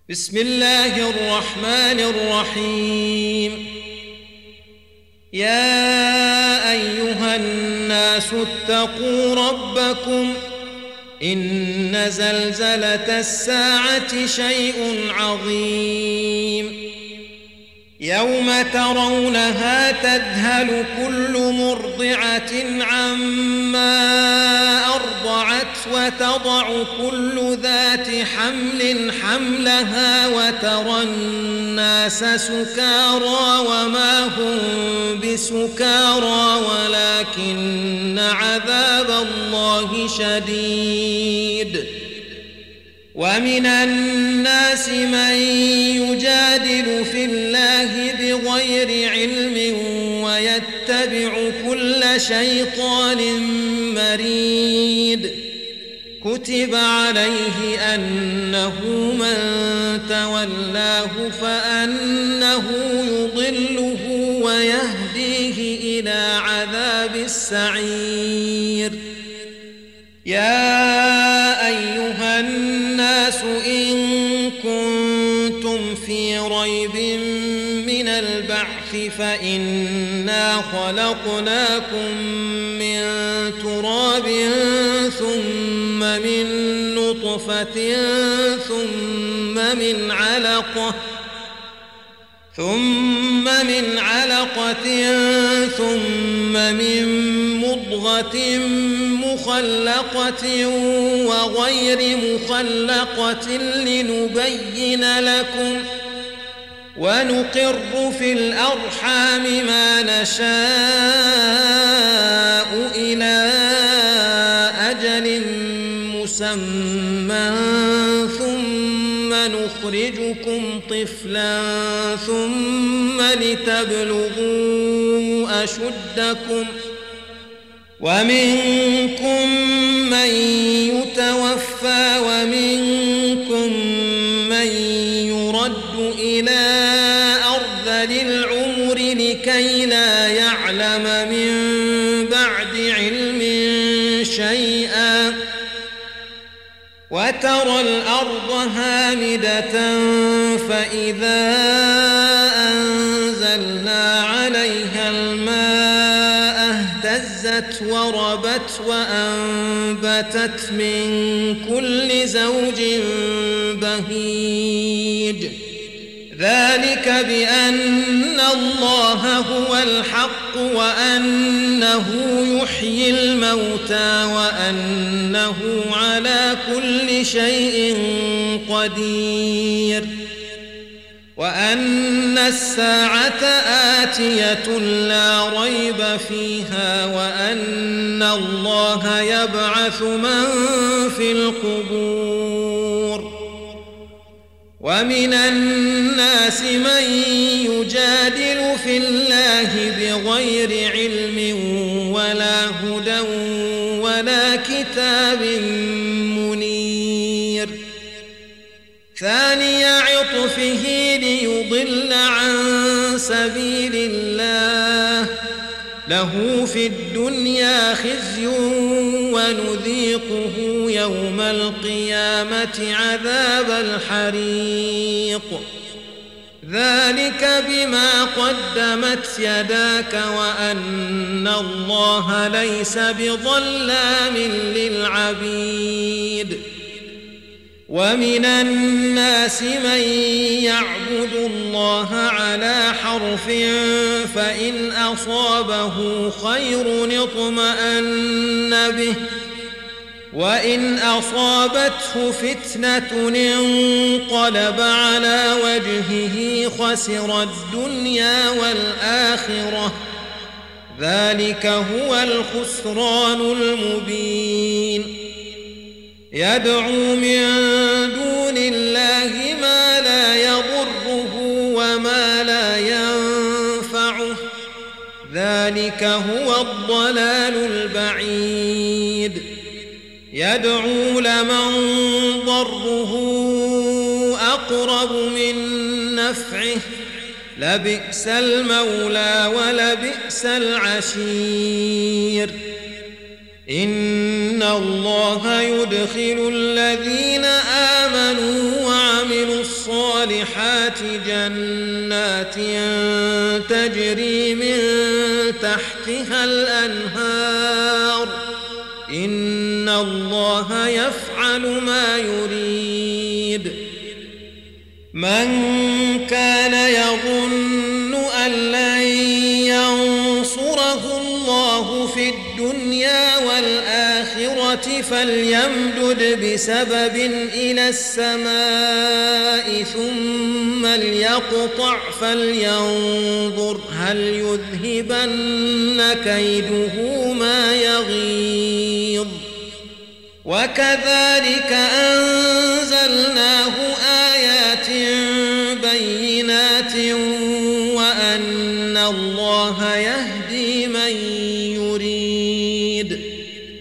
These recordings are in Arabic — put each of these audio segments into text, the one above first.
بسم الله الرحمن الرحيم. يا أيها الناس اتقوا ربكم إن زلزلة الساعة شيء عظيم يوم ترونها تذهل كل مرضعة عما أرضعت وتضع كل ذات حمل حملها وترى الناس سكارى وما هم بسكارى ولكن عذاب الله شديد. ومن الناس من يجادل في الله بغير علم ويتبع كل شيطان مريد. كتب عليه أنه من تولاه فأنه يضله ويهديه إلى عذاب السعير. يا أيها الناس إن كنتم في ريب من البعث فإنا خلقناكم من تراب ثم من نطفة ثم من علقة ثم من مضغة مخلقة وغير مخلقة لنبين لكم ونقر في الأرحام ما نشاء إلى أجل مسمى ثم نخرجكم طفلا ثم لتبلغوا أشدكم ومنكم من يتوفى ومنكم من يرد إلى أرذل العمر لكي لا يعلم من بعد علم شيئا. وترى الأرض هامدة فإذا أنزلنا عليها الماء اهتزت وربت وأنبتت من كل زوج بهيج. ذلك بأن الله هو الحق وأنه يحيي الموتى وأنه على كل شيء قدير وأن الساعة آتية لا ريب فيها وأن الله يبعث من في القبور. ومن الناس من يجادل في الله بغير علم ولا هدى ولا كتاب منير. ثاني عطفه ليضل عن سبيل الله له في الدنيا خزي ونذيقه يوم القيامة عذاب الحريق. ذلك بما قدمت يداك وأن الله ليس بظلام للعبيد. ومن الناس من يعبد الله على حرف فإن أصابه خير اطمأن به وإن أصابته فتنة انقلب على وجهه خسر الدنيا والآخرة. ذلك هو الخسران المبين. يدعو من دون الله ما لا يضره وما لا ينفعه. ذلك هو الضلال البعيد. يدعو لمن ضره أقرب من نفعه لبئس المولى ولبئس العشير. إن الله يدخل الذين آمنوا وعملوا الصالحات الصالحات جنات تجري من تحتها الأنهار إن الله يفعل ما يريد من كان يظن أن لن ينصره الله في الدنيا والآخرة فليمدد بسبب إلى السماء ثم ليقطع فلينظر هل يذهبن كيده ما يغيظ وكذلك أنزلناه آيات بينات وأن الله يهدي من يريد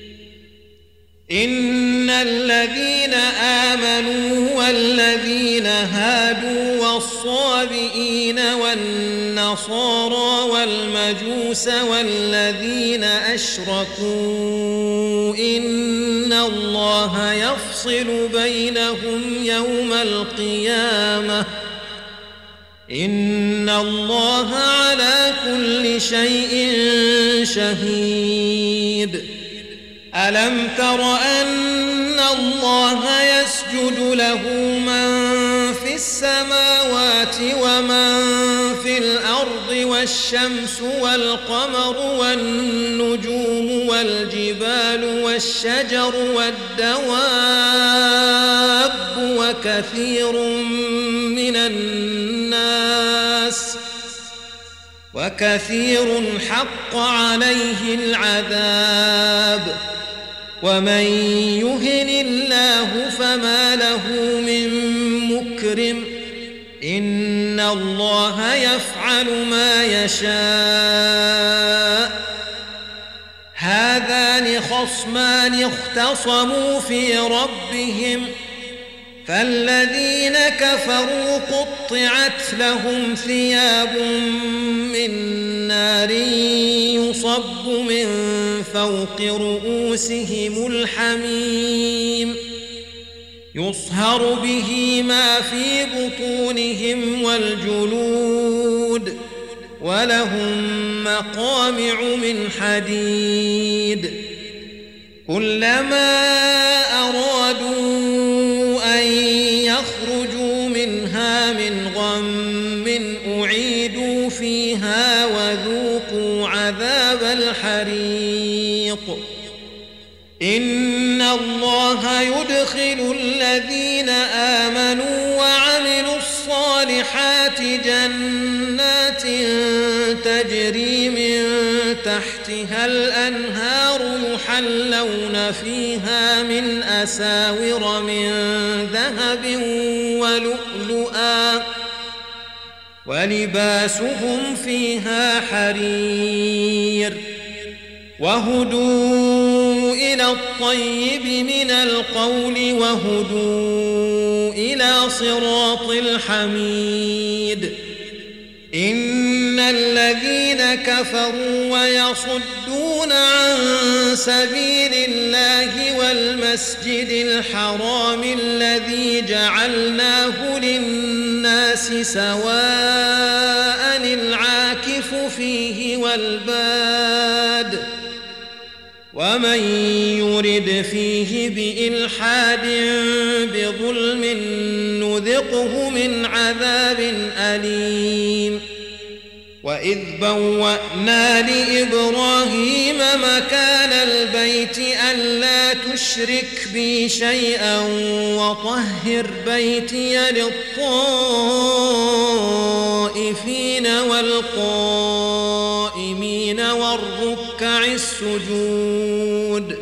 إن الذين آمنوا والذين هادوا والصابئين والنصارى والمجوس والذين أشركوا إن الله يفصل بينهم يوم القيامة إن الله على كل شيء شهيد ألم تر أن الله يسجد له من في السماوات ومن في الأرض والشمس والقمر والنجوم والجبال والشجر والدواب وكثير حق عليه العذاب ومن يهن الله فما له من مكرم إن الله يفعل ما يشاء هذان خصمان اختصموا في ربهم فالذين كفروا قطعت لهم ثياب من نار يصب من فوق رؤوسهم الحميم يصهر به ما في بطونهم والجلود ولهم مقامع من حديد كلما أرادوا أن يخرجوا منها من غم أعيدوا فيها وذوقوا عذاب الحريق إن الله يدخل الذين آمنوا وعملوا الصالحات جنات تجري من تحتها الأنهار يحلون فيها من أساور من ذهب ولؤلؤا ولباسهم فيها حرير وهدوا إلى الطيب من القول وهدوا إلى صراط الحميد إن الذين كفروا ويصدون عن سبيل الله والمسجد الحرام الذي جعلناه للناس سواء العاكف فيه والباد ومن يرد فيه بإلحاد بظلم نذقه من عذاب أليم وإذ بوأنا لإبراهيم مكان البيت ألا تشرك بي شيئا وطهر بيتي للطائفين والقائمين والركع السجود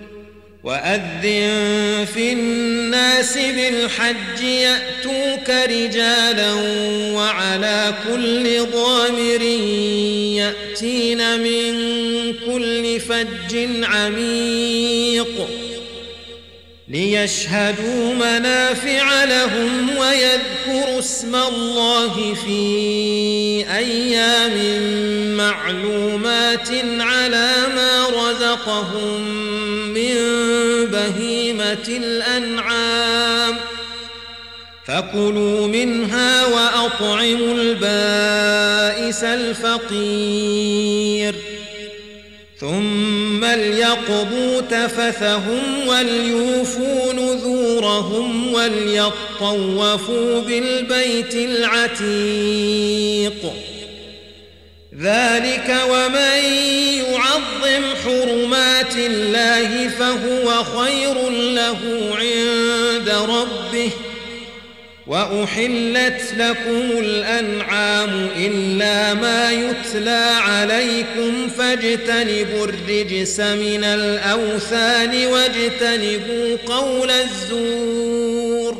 وأذن في الناس بالحج يأتوك رجالا وعلى كل ضامر يأتين من كل فج عميق ليشهدوا منافع لهم ويذكروا اسم الله في أيام معلومات على ما رزقهم من بهيمة الأنعام فكلوا منها وأطعموا البائس الفقير ثم ليقضوا تفثهم وليوفوا نذورهم وليطوفوا بالبيت العتيق ذلك ومن يعظم حرمات الله فهو خير له عند ربه وأحلت لكم الأنعام إلا ما يتلى عليكم فاجتنبوا الرجس من الأوثان واجتنبوا قول الزور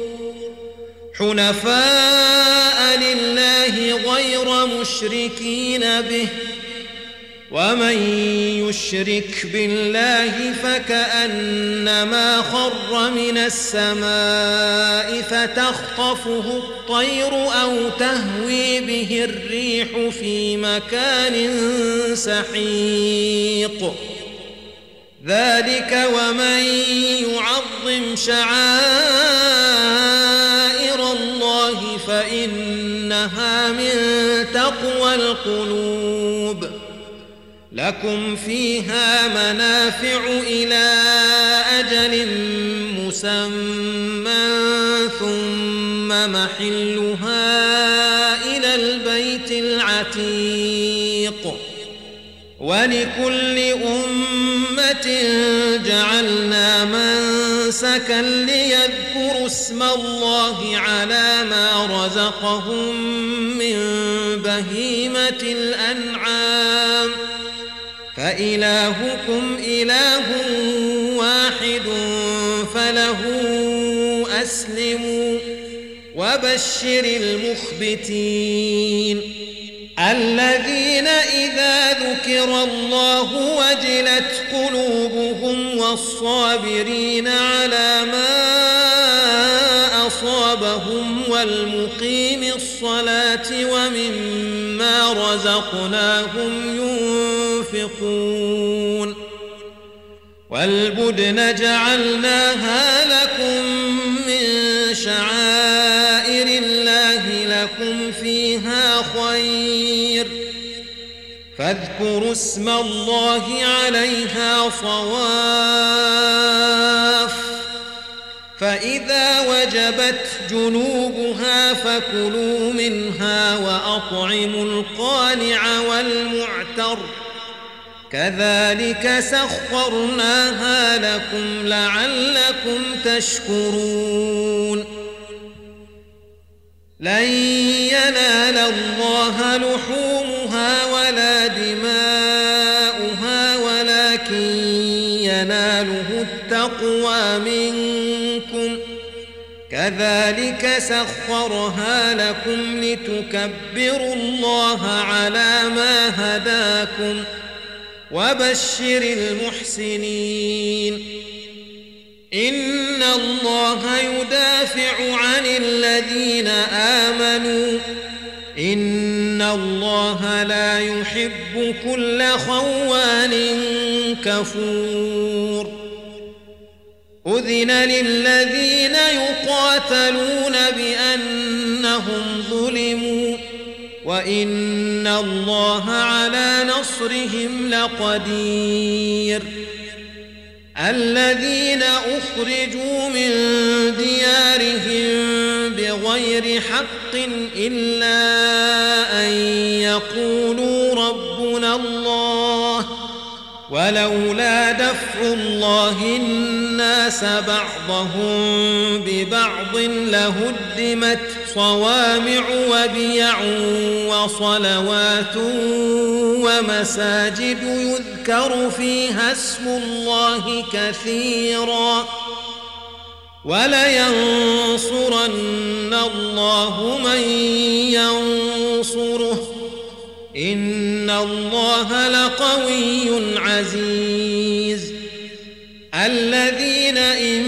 حنفاء لله غير مشركين به ومن يشرك بالله فكأنما خر من السماء فتخطفه الطير أو تهوي به الريح في مكان سحيق ذلك ومن يعظم شعائر الله فإنها من تقوى القلوب لكم فيها منافع إلى أجل مسمى ثم محلها إلى البيت العتيق ولكل أمة جعلنا منسكا ليذكروا اسم الله على ما رزقهم من بهيمة الأنعام فإلهكم إله واحد فله أسلموا وبشر المخبتين الذين إذا ذكر الله وجلت قلوبهم والصابرين على ما أصابهم والمقيم الصلاة ومما رزقناهم ينفقون والبدن جعلناها لكم من شعائر الله لكم فيها خير فاذكروا اسم الله عليها صواف فإذا وجبت جنوبها فكلوا منها وأطعموا القانع والمعتر كذلك سخرناها لكم لعلكم تشكرون لن ينال الله لحومها ولا دماؤها ولكن يناله التقوى منكم كذلك سخرها لكم لتكبروا الله على ما هداكم وبشر المحسنين إن الله يدافع عن الذين آمنوا إن الله لا يحب كل خوان كفور أذن للذين يقاتلون بأنهم ظلموا وإن الله على نصرهم لقدير الذين أخرجوا من ديارهم بغير حق إلا أن يقولوا ربنا الله ولولا دفع الله الناس بعضهم ببعض لهدمت صوامع وبيع وصلوات ومساجد يذكر فيها اسم الله كثيرا ولينصرن الله من ينصره إن الله لقوي عزيز الذين إن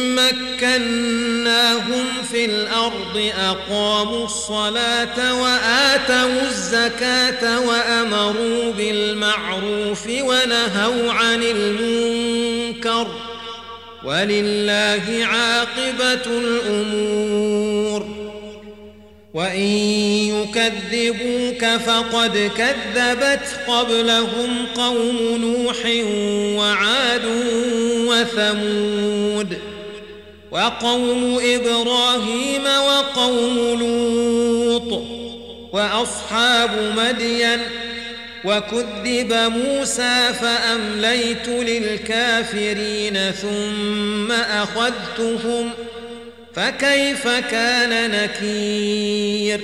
مكناهم في الأرض أقاموا الصلاة وآتوا الزكاة وأمروا بالمعروف ونهوا عن المنكر ولله عاقبة الأمور وإن يكذبوك فقد كذبت قبلهم قوم نوح وعاد وثمود وقوم إبراهيم وقوم لوط وأصحاب مدين وكذب موسى فأمليت للكافرين ثم أخذتهم فكيف كان نكير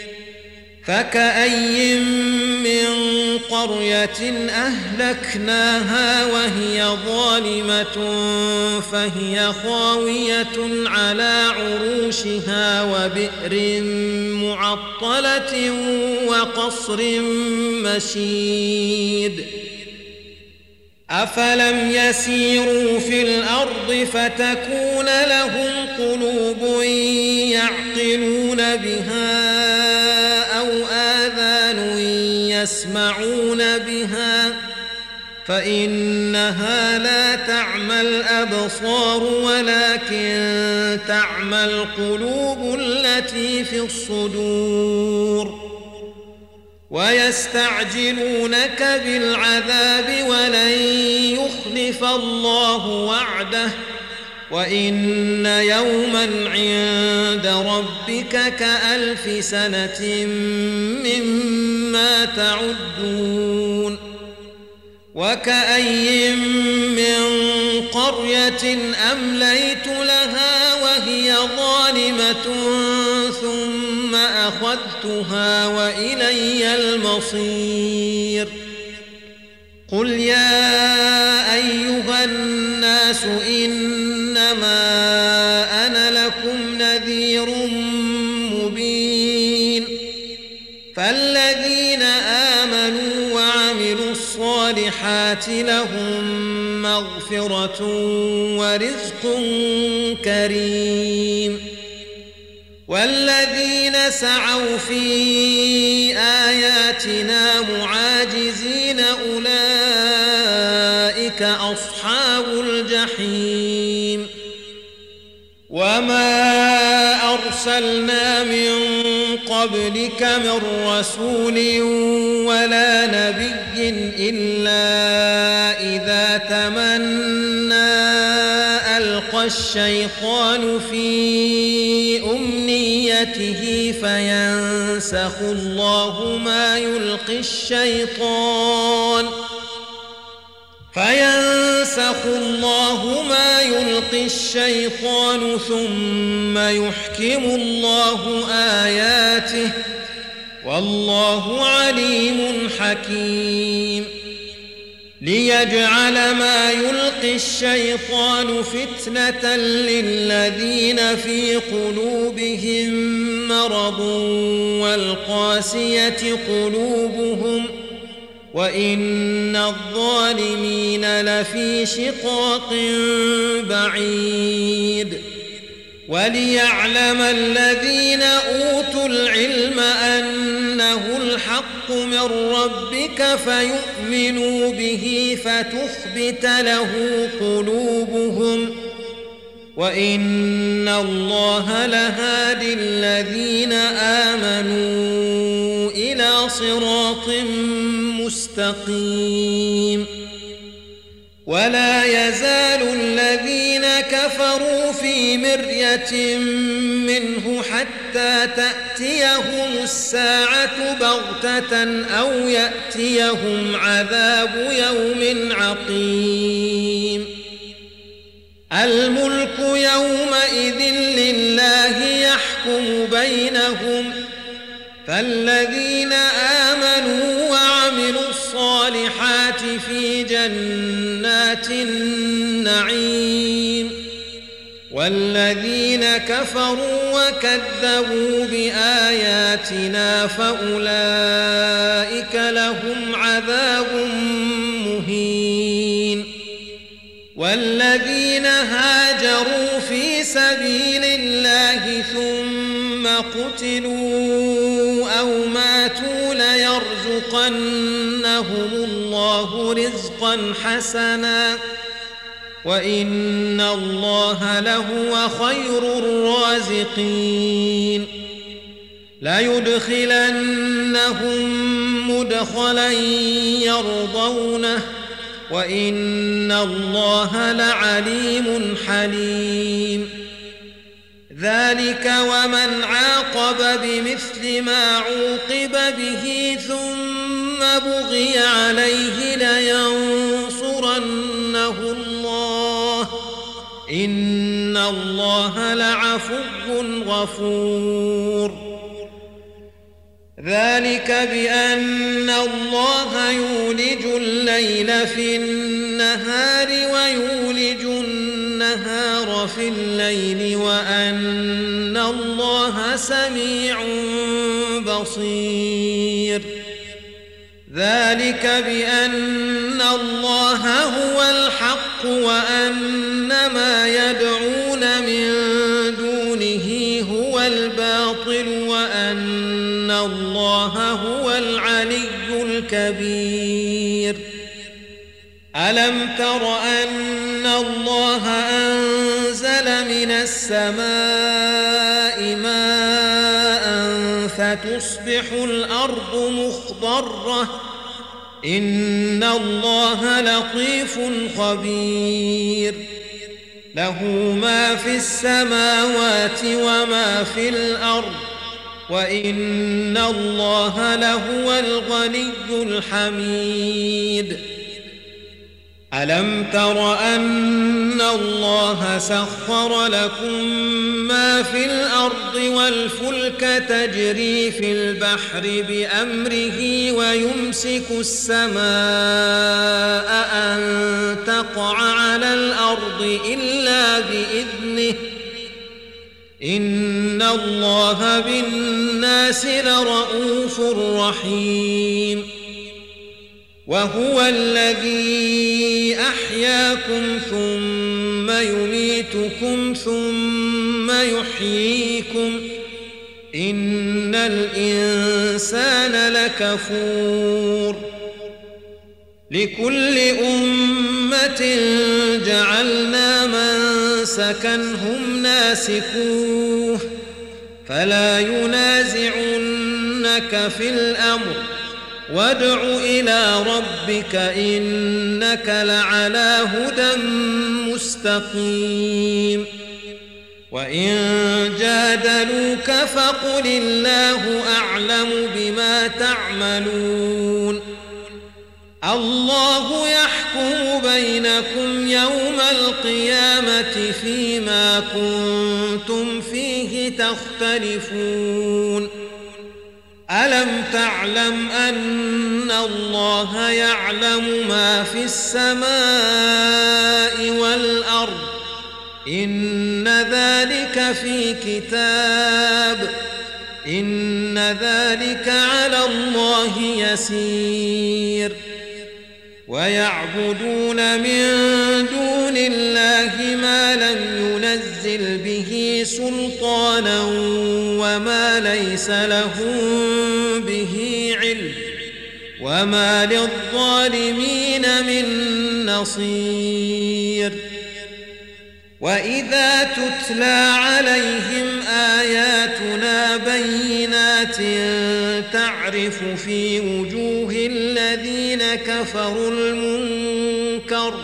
فكأي من قرية أهلكناها وهي ظالمة فهي خاوية على عروشها وبئر معطلة وقصر مشيد أفلم يسيروا في الأرض فتكون لهم قلوب يعقلون بها أو آذان يسمعون بها فإنها لا تعمى الأبصار ولكن تعمى القلوب التي في الصدور ويستعجلونك بالعذاب ولن يخلف الله وعده وإن يوما عند ربك كألف سنة مما تعدون وكأي من قرية أمليت لها وهي ظالمة ثم أخذتها وإلي المصير قل يا أيها الناس إنما أنا لكم نذير مبين فالذين آمنوا وعملوا الصالحات لهم مغفرة ورزق كريم والذين سعوا في آياتنا معاجزين أولئك أصحاب الجحيم وما أرسلنا من قبلك من رسول ولا نبي إلا إذا تمنى ألقى الشيطان في أمنيته فينسخ الله ما يلقي الشيطان ثم يحكم الله آياته والله عليم حكيم ليجعل ما يلقي الشيطان فتنة للذين في قلوبهم مرض والقاسية قلوبهم وإن الظالمين لفي شقاق بعيد وليعلم الذين أوتوا العلم أنه الحق من ربك فيؤمنوا به فتخبت له قلوبهم وإن الله لهادي الذين آمنوا إلى صراط مستقيم ولا يزال الذين كفروا في مرية منه حتى تأتيهم الساعة بغتة أو يأتيهم عذاب يوم عقيم الملك يومئذ لله يحكم بينهم فالذين آمنوا وعملوا الصالحات في جنات النعيم والذين كفروا وكذبوا بآياتنا فأولئك لهم عذاب مهين والذين هاجروا في سبيل الله ثم قتلوا أو ماتوا ليرزقنهم الله رزقا حسنا وإن الله لهو خير الرازقين ليدخلنهم مدخلا يرضونه وإن الله لعليم حليم ذلك ومن عاقب بمثل ما عوقب به ثم بغي عليه لينصرنه الله إن الله لعفو غفور ذلك بأن الله يولج الليل في النهار ويولج النهار في الليل وأن الله سميع بصير ذلك بأن الله هو الحق وأن ما يدعون من دونه هو الباطل وأن الله هو العلي الكبير ألم تر أن الله أنزل من السماء ماء فتصبح الأرض مخضرة إن الله لطيف خبير له ما في السماوات وما في الأرض وإن الله لهو الغني الحميد ألم تر أن الله سخر لكم ما في الأرض والفلك تجري في البحر بأمره ويمسك السماء أن تقع على الأرض إلا بإذنه إن الله بالناس لرءوف رحيم وهو الذي أحياكم ثم يميتكم ثم يحييكم إن الإنسان لكفور لكل أمة جعلنا منسكا هم ناسكوه فلا ينازعنك في الأمر وادع إلى ربك إنك لعلى هدى مستقيم وإن جادلوك فقل الله أعلم بما تعملون الله يحكم بينكم يوم القيامة فيما كنتم فيه تختلفون ألم تعلم أن الله يعلم ما في السماء والأرض إن ذلك في كتاب إن ذلك على الله يسير ويعبدون من دون الله ما لم ينزل به سلطانا وما ليس لهم به علم وما للظالمين من نصير وإذا تتلى عليهم آياتنا بينات تعرف في وجوه الذين كفروا المنكر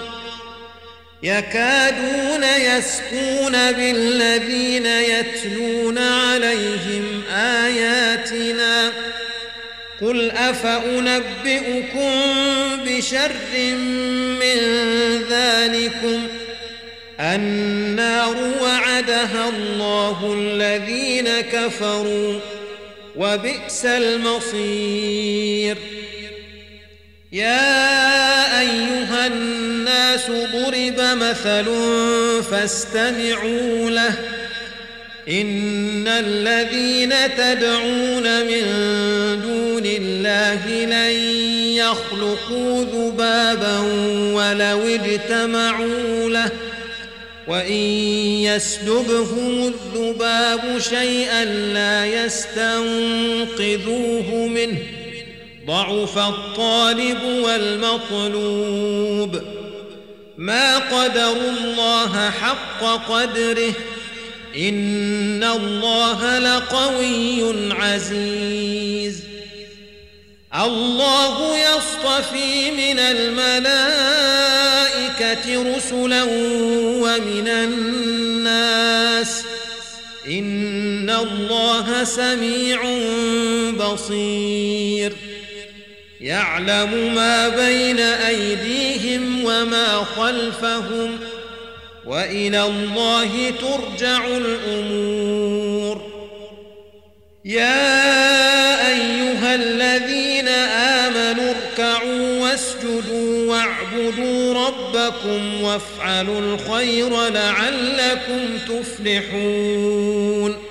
يكادون يسقون بالذين يتلون عليهم آياتنا قل أفأنبئكم بشر من ذلكم النار وعدها الله الذين كفروا وبئس المصير يا أيها الناس ضرب مثل فاستمعوا له إن الذين تدعون من دون الله لن يخلقوا ذبابا ولو اجتمعوا له وإن يسلبهم الذباب شيئا لا يستنقذوه منه ضعف الطالب والمطلوب ما قدروا الله حق قدره إن الله لقوي عزيز الله يصطفي من الملائكة رسلا ومن الناس إن الله سميع بصير يعلم ما بين أيديهم وما خلفهم وإلى الله ترجع الأمور يا أيها الذين آمنوا اركعوا واسجدوا واعبدوا ربكم وافعلوا الخير لعلكم تفلحون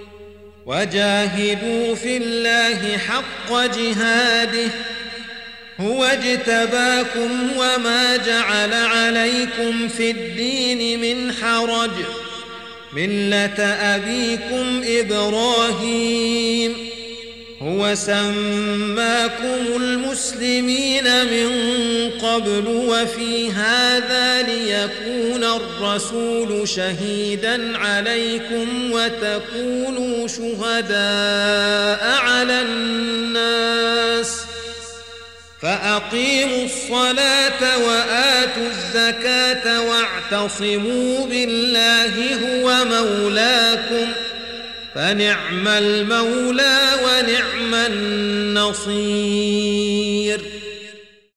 وجاهدوا في الله حق جهاده هو اجتباكم وما جعل عليكم في الدين من حرج ملة أبيكم إبراهيم هو سماكم المسلمين من قبل وفي هذا ليكون الرسول شهيدا عليكم وتكونوا شهداء على الناس فأقيموا الصلاة وآتوا الزكاة واعتصموا بالله هو مولاكم فنعم المولى ونعم النصير